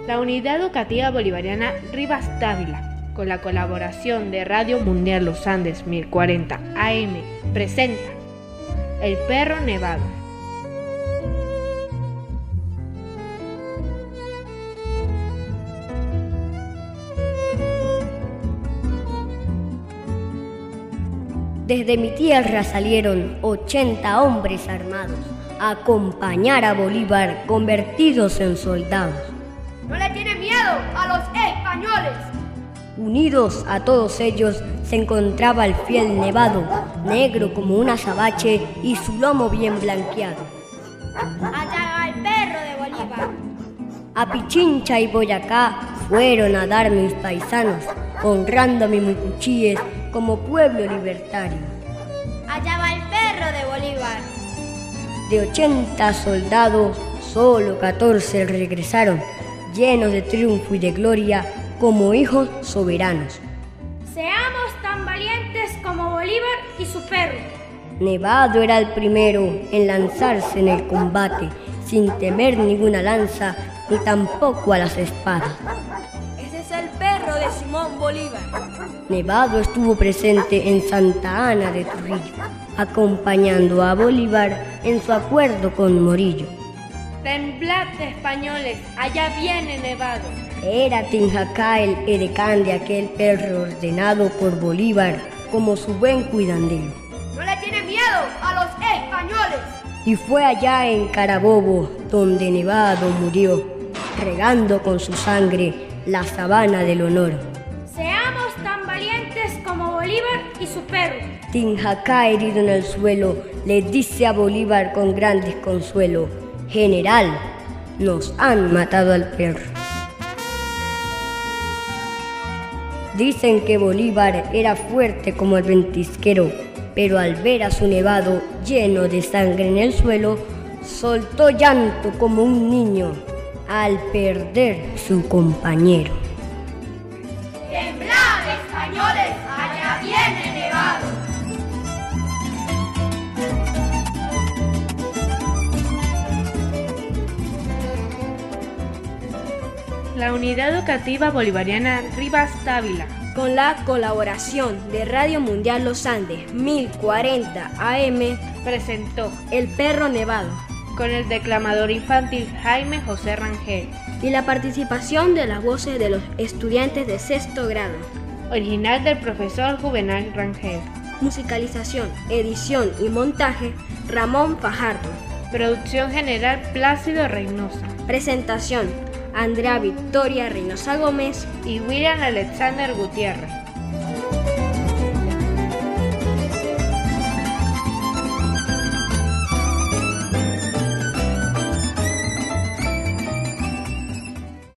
La Unidad Educativa Bolivariana Rivas Dávila, con la colaboración de Radio Mundial Los Andes 1040 AM, presenta El Perro Nevado. Desde mi tierra salieron 80 hombres armados a acompañar a Bolívar convertidos en soldados. ¡No le tiene miedo a los españoles! Unidos a todos ellos se encontraba el fiel Nevado, negro como un azabache y su lomo bien blanqueado. ¡Allá va el perro de Bolívar! A Pichincha y Boyacá fueron a dar mis paisanos, honrando a mi Mucuchíes como pueblo libertario. ¡Allá va el perro de Bolívar! De 80 soldados, solo 14 regresaron, llenos de triunfo y de gloria, como hijos soberanos. Seamos tan valientes como Bolívar y su perro. Nevado era el primero en lanzarse en el combate, sin temer ninguna lanza, ni tampoco a las espadas. Ese es el perro de Simón Bolívar. Nevado estuvo presente en Santa Ana de Trujillo, acompañando a Bolívar en su acuerdo con Morillo. Temblad, españoles, allá viene Nevado. Era Tinjacá el edecán de aquel perro ordenado por Bolívar como su buen cuidandero. ¡No le tiene miedo a los españoles! Y fue allá en Carabobo donde Nevado murió, regando con su sangre la sabana del honor. Seamos tan valientes como Bolívar y su perro. Tinjacá, herido en el suelo, le dice a Bolívar con gran desconsuelo: General, nos han matado al perro. Dicen que Bolívar era fuerte como el ventisquero, pero al ver a su Nevado lleno de sangre en el suelo, soltó llanto como un niño al perder su compañero. ¡Temblad, españoles! ¡Allá viene Nevado! La Unidad Educativa Bolivariana Rivas Dávila, con la colaboración de Radio Mundial Los Andes 1040 AM, presentó El Perro Nevado, con el declamador infantil Jaime José Rangel y la participación de las voces de los estudiantes de sexto grado. Original del profesor Juvenal Rangel. Musicalización, edición y montaje, Ramón Fajardo. Producción general Plácido Reynosa. Presentación, Andrea Victoria Reynosa Gómez y William Alexander Gutiérrez.